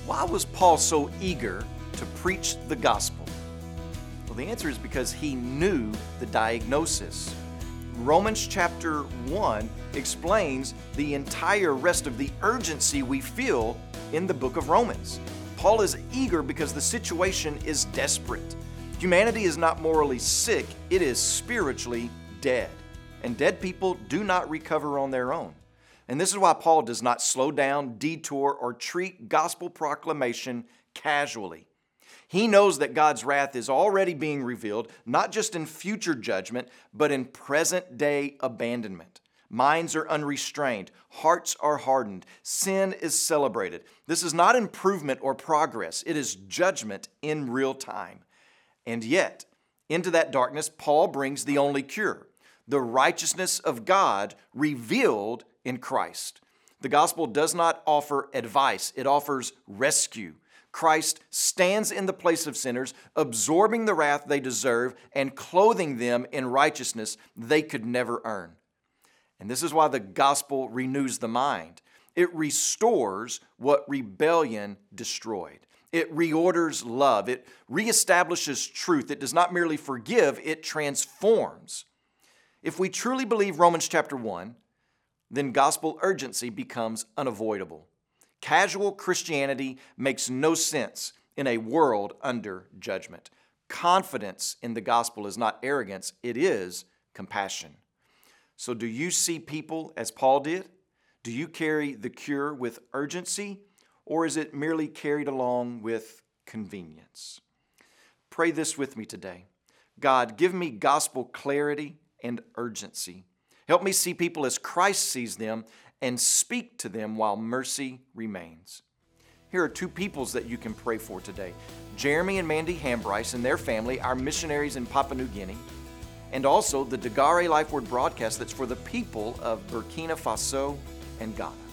Why was Paul so eager to preach the gospel? Well, the answer is because he knew the diagnosis. Romans chapter 1 explains the entire rest of the urgency we feel in the book of Romans. Paul is eager because the situation is desperate. Humanity is not morally sick, it is spiritually dead. And dead people do not recover on their own. And this is why Paul does not slow down, detour, or treat gospel proclamation casually. He knows that God's wrath is already being revealed, not just in future judgment, but in present-day abandonment. Minds are unrestrained. Hearts are hardened. Sin is celebrated. This is not improvement or progress. It is judgment in real time. And yet, into that darkness, Paul brings the only cure, the righteousness of God revealed in Christ. The gospel does not offer advice. It offers rescue. Christ stands in the place of sinners, absorbing the wrath they deserve and clothing them in righteousness they could never earn. And this is why the gospel renews the mind. It restores what rebellion destroyed. It reorders love. It reestablishes truth. It does not merely forgive, it transforms. If we truly believe Romans chapter 1, then gospel urgency becomes unavoidable. Casual Christianity makes no sense in a world under judgment. Confidence in the gospel is not arrogance, it is compassion. So do you see people as Paul did? Do you carry the cure with urgency, or is it merely carried along with convenience? Pray this with me today. God, give me gospel clarity and urgency. Help me see people as Christ sees them and speak to them while mercy remains. Here are two peoples that you can pray for today. Jeremy and Mandy Hambryce and their family, our missionaries in Papua New Guinea, and also the Dagare Life Word broadcast that's for the people of Burkina Faso and Ghana.